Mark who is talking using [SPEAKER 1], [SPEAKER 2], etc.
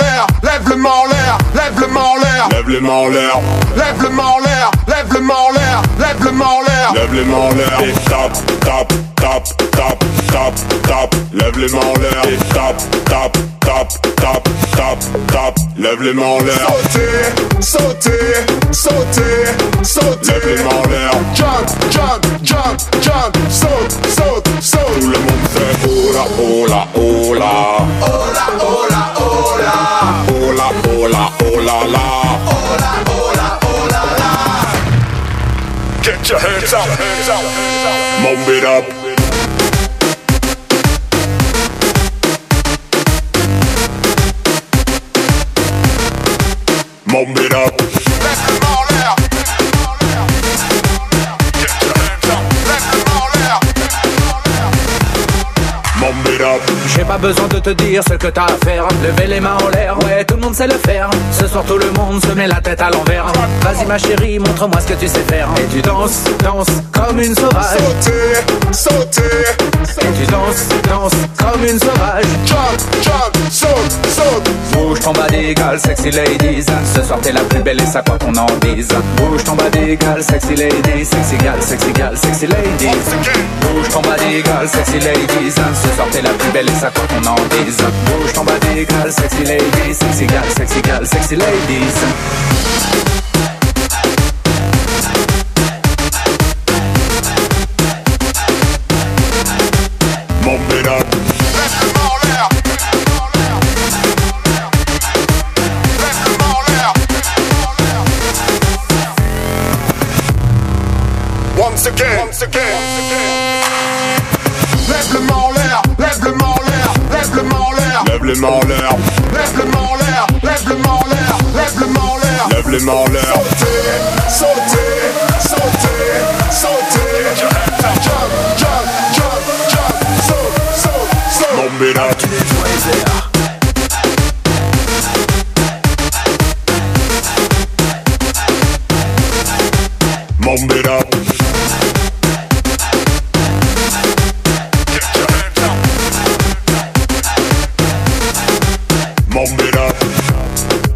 [SPEAKER 1] l'air, lève le main en l'air, lève le main en l'air, lève les mains en l'air, lève le main en l'air, lève le main en l'air, lève le main en l'air, lève les mains en l'air et tape, tape, tape, tape, tape, tape, lève les mains en l'air et tape, tape, tape, tape, tape, tape, lève les mains en l'air. Sauter, sauter, sauter, sauter, lève les mains en l'air. Jump, jump, jump, jump, saute, saute, saute. Tout le monde fait hola, hola, hola, hola, hola, hola, hola, hola, hola, la, hola, hola, hola, la. Get your hands up, hands up, hands up. Mump it up. Mump it up. Lève le main en l'air. Get your hands up. Lève le main en l'air. Mump it up.
[SPEAKER 2] J'ai pas besoin de te dire ce que t'as à faire. Lever les mains en l'air, ouais, tout le monde sait le faire. Ce soir tout le monde se met la tête à l'envers. Vas-y ma chérie, montre-moi ce que tu sais faire. Et tu danses, danses comme une sauvage.
[SPEAKER 1] Sauter, sauter.
[SPEAKER 2] Et tu danses, danses comme une sauvage.
[SPEAKER 1] Jump, jump, saute, saute.
[SPEAKER 2] Bouge ton bas des gals, sexy ladies. Ce soir t'es la plus belle et ça quoi qu'on en dise. Bouge ton bas des gals, sexy ladies. Sexy gal, sexy gal, sexy ladies. Bouge ton bas des gals, sexy ladies. Ce soir t'es la plus belle et ça quoi qu'on en dise. Bouge ton bas des gals, sexy ladies. Sexy gal, sexy gal, sexy ladies.
[SPEAKER 1] Mump it up. Lève le main en l'air. Lève le main en l'air. Once again, once again, once again. Lève le main en l'air, lève le main en l'air, lève le main en l'air. Lève les mains en l'air. Lève le main en l'air, lève le main en l'air, lève le main en l'air. Lève les mains en l'air. Sauter, sauter, sauter, sauter. Jump, jump, jump, jump, saute, saute, saute. Mump it up.
[SPEAKER 2] Tu nettoies les airs.
[SPEAKER 1] Mump it up. Get your hands up. Mump it up.